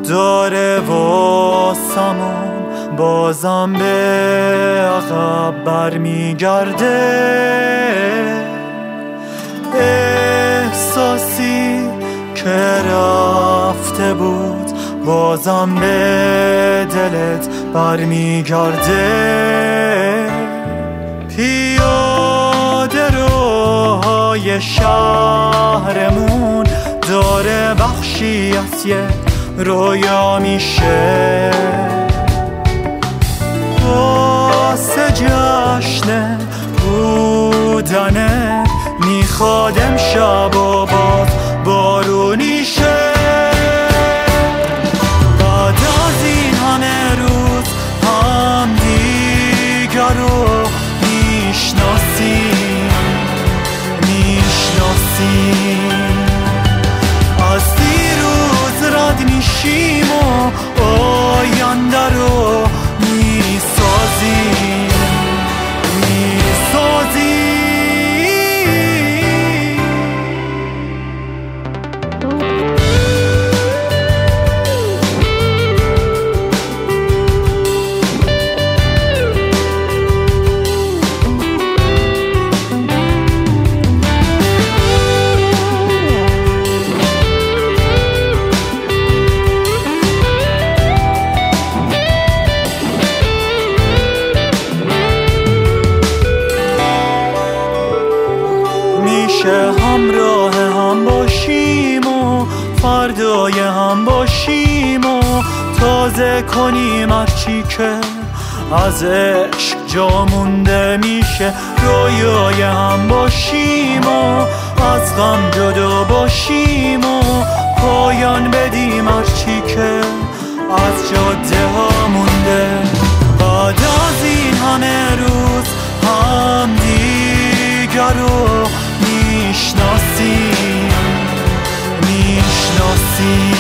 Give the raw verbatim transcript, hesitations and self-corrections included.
داره واسمون بازم به عقب برمیگرده. احساسی که رفته بود بازم به دلت برمیگرده. پیاده روهای شهرمون داره بخشی از یه رویا میشه. واسه جشن بودنه میخواد امشب و باز بارونی شه. بعد از این همه روز هم دیگر رو میشناسیم میشناسیم از دیروز رد میشیم و آینده رو میسازیم میسازیم. میشه همراه هم باشیم و فردای هم باشیم و تازه کنیم هرچی که از عشق جا مونده. میشه رویای هم باشیم و از غم جدا باشیم و پایان بدیم هرچی که از جاده ها مونده. بعد از این همه روز هم دیگر رو میشناسیم میشناسیم